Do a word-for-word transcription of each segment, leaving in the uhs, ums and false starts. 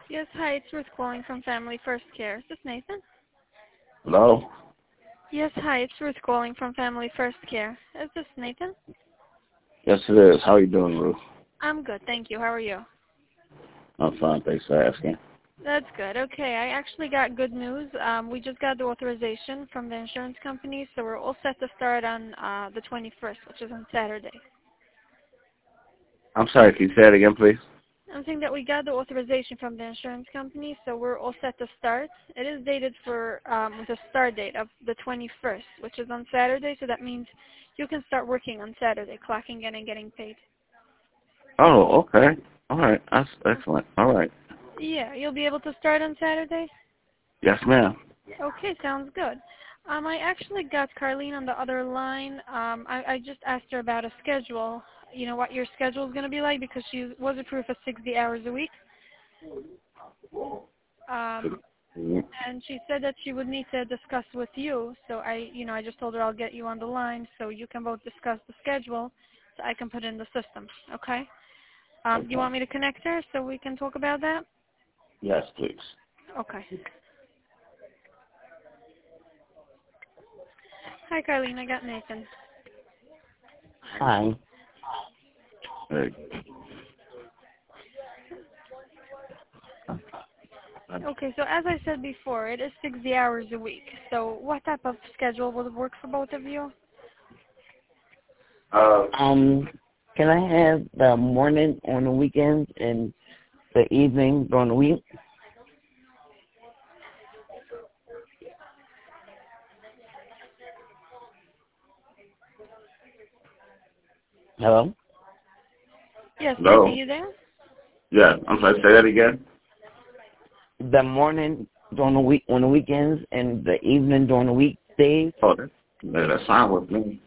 Yes, hi, it's Ruth calling from Family First Care. Is this Nathan? Hello? Yes, hi, it's Ruth calling from Family First Care. Is this Nathan? Yes, it is. How are you doing, Ruth? I'm good, thank you. How are you? I'm fine. Thanks for asking. That's good. Okay, I actually got good news. Um, we just got the authorization from the insurance company, so we're all set to start on uh, the twenty-first, which is on Saturday. I'm sorry. Can you say it again, please? I'm saying that we got the authorization from the insurance company, so we're all set to start. It is dated for um, with a start date of the twenty-first, which is on Saturday, so that means you can start working on Saturday, clocking in and getting paid. Oh, okay. All right. That's excellent. All right. Yeah, you'll be able to start on Saturday? Yes, ma'am. Okay, sounds good. Um, I actually got Carlene on the other line. Um, I, I just asked her about a schedule, you know, what your schedule is going to be like, because she was approved for sixty hours a week. Um, and she said that she would need to discuss with you. So I, you know, I just told her I'll get you on the line so you can both discuss the schedule so I can put it in the system, okay? Um, do you want me to connect her so we can talk about that? Yes, please. Okay. Hi, Carlene. I got Nathan. Hi. Hey. Okay, so as I said before, it is sixty hours a week. So what type of schedule would work for both of you? Uh, um, can I have the morning on the weekends and the evening during the week? Hello? Yes, Hello? Nathan, you there? Yeah. I'm sorry. Say that again. The morning during the week on the weekends and the evening during the weekdays? Oh, that, yeah, that's fine with me.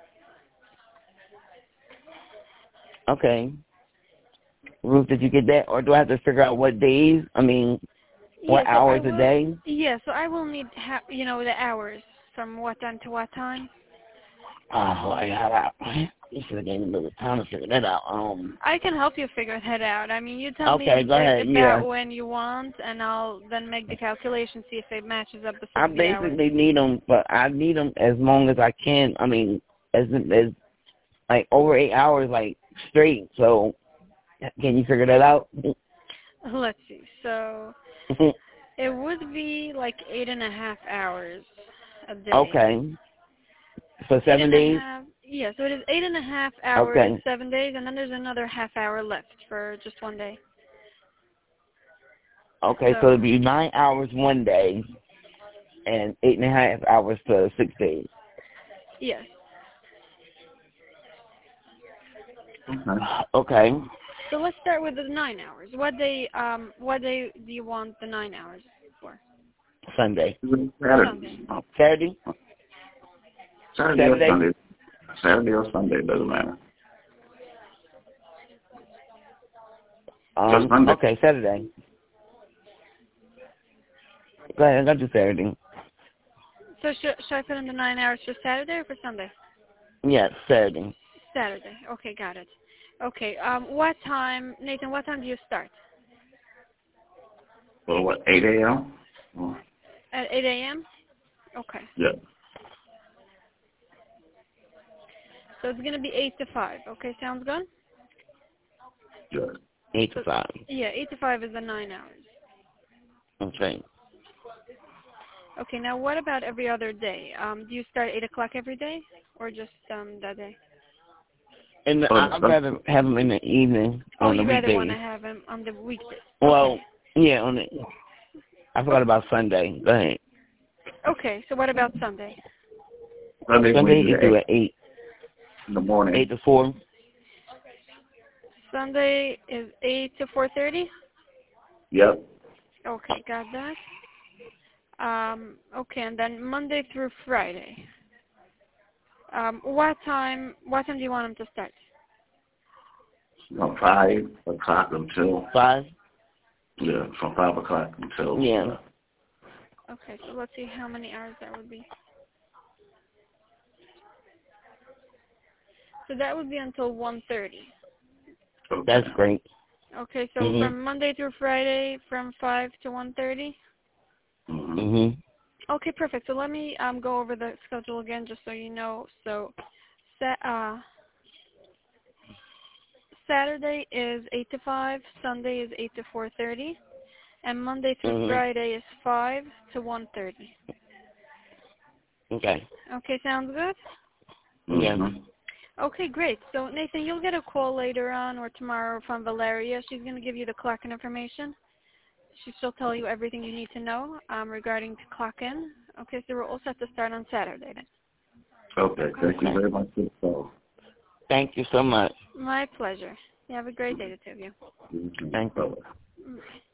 Okay. Ruth, did you get that? Or do I have to figure out what days? I mean, Yeah, what so I hours a will. day? Yeah, so I will need, ha- you know, the hours from what time to what time. Oh, I got You should have gave me a little time to figure that out. Um. I can help you figure that out. I mean, you tell me Okay, go exactly ahead. about Yeah. when you want, and I'll then make the calculation, see if it matches up the I sixty hours. basically need them, but I need them as long as I can. I mean, as as like over eight hours, like straight. So, can you figure that out? Let's see. So it would be like eight and a half hours a day. Okay. For Eight seven and a days. half. Yeah, so it is eight and a half hours, Okay. seven days, and then there's another half hour left for just one day. Okay. So So it'd be nine hours one day, and eight and a half hours for six days. yes. Okay. Okay. So let's start with the nine hours. What day? Um, what day do you want the nine hours for? Sunday. Sunday. Saturday. Oh, Saturday. Saturday or Saturday. Sunday. Saturday or Sunday, doesn't matter. Just Um. Sunday. Okay. Saturday. Go ahead. I'll do Saturday. So should should I put in the nine hours for Saturday or for Sunday? Yeah, Saturday. Saturday. Okay, got it. Okay. Um, what time, Nathan? What time do you start? Well, what, eight a.m.? Oh, At eight a m. Okay. yeah. So it's gonna be eight to five. Okay, sounds good. Yeah. Eight So to five. yeah, eight to five is the nine hours. Okay. Okay. Now, what about every other day? Um, do you start eight o'clock every day, or just um that day? And Oh, I'd that's, rather have them in the evening Oh, on the you rather want weekdays. to have him on the weekdays. Well, Okay. yeah, on the. I forgot about Sunday. Go ahead. Okay. So what about Sunday? Sunday, we Sunday do you the do eight at eight, in the morning. eight to four. Sunday is eight to four thirty. Yep. Okay, got that. Um, okay, and then Monday through Friday. Um, what time? What time do you want him to start? From five o'clock until, Five. yeah, from five o'clock until, Yeah. Okay, so let's see how many hours that would be. So that would be until one thirty. okay. That's great. Okay, so Mhm. from Monday through Friday, from five to one thirty. Mhm. Okay, perfect. So let me um go over the schedule again, just so you know. So, set uh. Saturday is eight to five, Sunday is eight to four thirty, and Monday through Mhm. Friday is five to one thirty. Okay. Okay, sounds good? Yeah. Okay, great. So, Nathan, you'll get a call later on or tomorrow from Valeria. She's going to give you the clock-in information. She- She'll tell you everything you need to know um, regarding to clock in. Okay, so we're all set to start on Saturday then. Okay, thank you very much for the call. Thank you so much. My pleasure. You have a great day, the two of you. Thank you. Bye.